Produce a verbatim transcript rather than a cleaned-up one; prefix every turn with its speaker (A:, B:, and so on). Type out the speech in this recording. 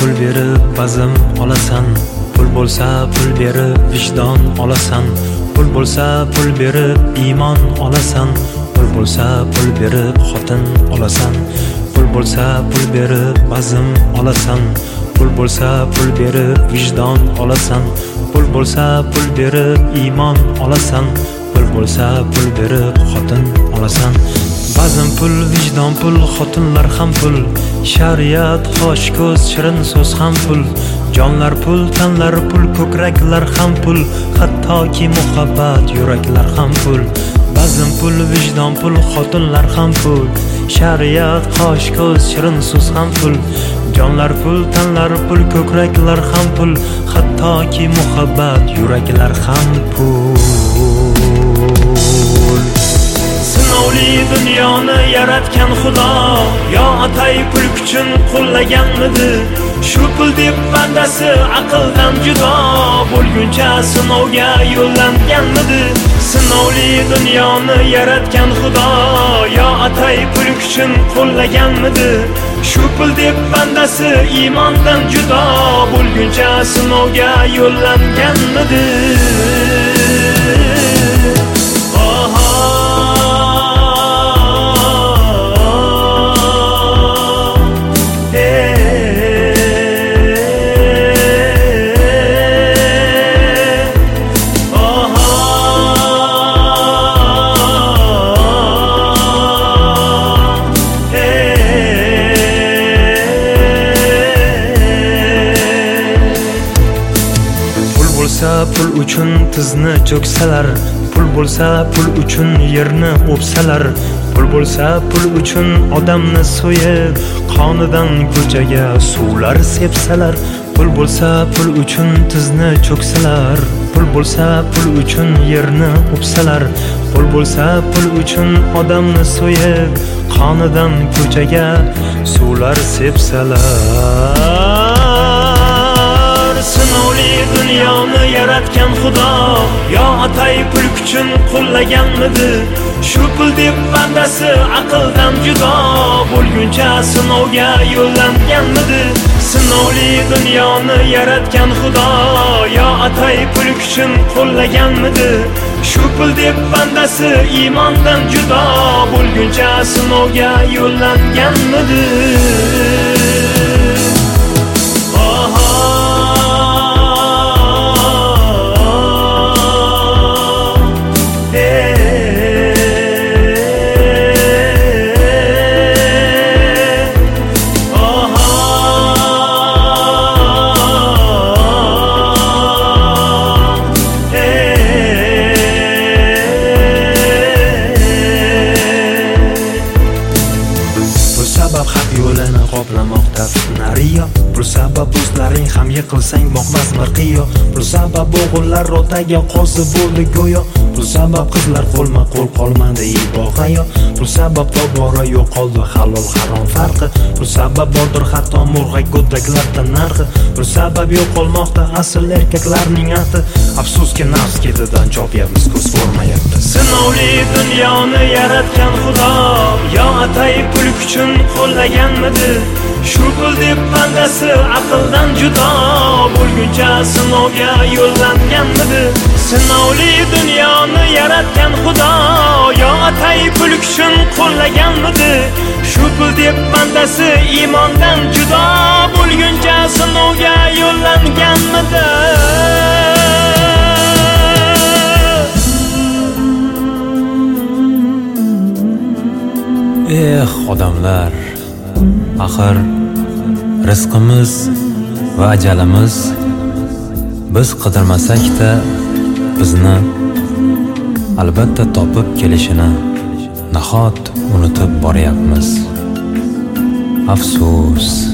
A: pul berib bazm olasan, pul bo'lsa pul berib vijdon olasan, pul bo'lsa pul berib iymon olasan, pul bo'lsa pul berib xotin olasan, pul bo'lsa pul berib bazm olasan, pul bo'lsa pul berib vijdon olasan, pul bo'lsa pul berib iymon olasan, pul bo'lsa pul berib xotin olasan. Bazm pul, vijdon pul, xotinlar ham pul, shariat, qosh ko'z, shirin so'z ham pul, jonlar pul, tanlar pul, ko'kraklar ham pul, hattoki muhabbat, yuraklar ham pul. Bazm pul, vijdon pul, xotinlar ham pul, shariat, qosh ko'z, shirin so'z ham pul, jonlar pul, tanlar pul, ko'kraklar ham pul, hattoki muhabbat, yuraklar ham pul. Sinovli dunyoni yaratgan Xudo yo atay pul kuchun qo'llaganmidi? Shu pul deb bandasi aqldan judo bo'lguncha sinovga yo'llanganmidi? Sinovli dunyoni yaratgan Xudo yo atay pul kuchun qo'llaganmidi? Shu pul deb bandasi iymondan judo bo'lguncha sinovga yo'llanganmidi? Pul uchun tizni cho'ksalar, pul bo'lsa pul uchun yerni o'psalar, pul bo'lsa pul uchun odamni so'yib qonidan ko'chaga suvlar sepsalar, pul bo'lsa pul uchun tizni cho'ksalar, pul bo'lsa pul uchun yerni o'psalar, pul bo'lsa pul uchun odamni so'yib qonidan ko'chaga suvlar sepsalar. Sinovli dunyoni yaratgan Xudo yo atay pul kuchun qo'llaganmidi? Shu pul deb bandasi aqldan judo bo'lguncha sinovga yo'llanganmidi? Sinovli dunyoni yaratgan Xudo yo atay pul kuchun qo'llaganmidi? Shu pul deb bandasi iymondan judo bo'lguncha sinovga yo'llanganmidi? Qoplamoqda fitnariyo, pul sabab o'zlaring ham yiqilsang boqmas mirqiyo, pul sabab o'g'illar rotaga qo'zi bo'ldi go'yo, pul sabab qizlar qo'lma qo'l qolmadi ibohayo, pul sabab tobora yo'qoldi halol harom farqi, pul sabab bordir hatto murg'ak go'daklarda narxi, pul sabab yo'qolmoqda asl erkaklarning ahdi, afsuski nafs ketidan chopyapmiz ko'z ko'rmayapti. Sinovli dunyoni yaratgan Xudo yo atay pul kuchun qo'llaganmidi? Shu pul deb bandasi aqldan judo bo'lguncha sinovga yo'llanganmidi? Sinovli dunyoni yaratgan Xudo yo atay pul kuchun qo'llaganmidi? Shu pul deb bandasi iymondan judo bo'lguncha sinovga yo'llanganmidi? Eh odamlar, axir rizqimiz va ajalimiz biz qidirmasak-da bizni albatta topib kelishini nahot unutib boryapmiz. Afsus.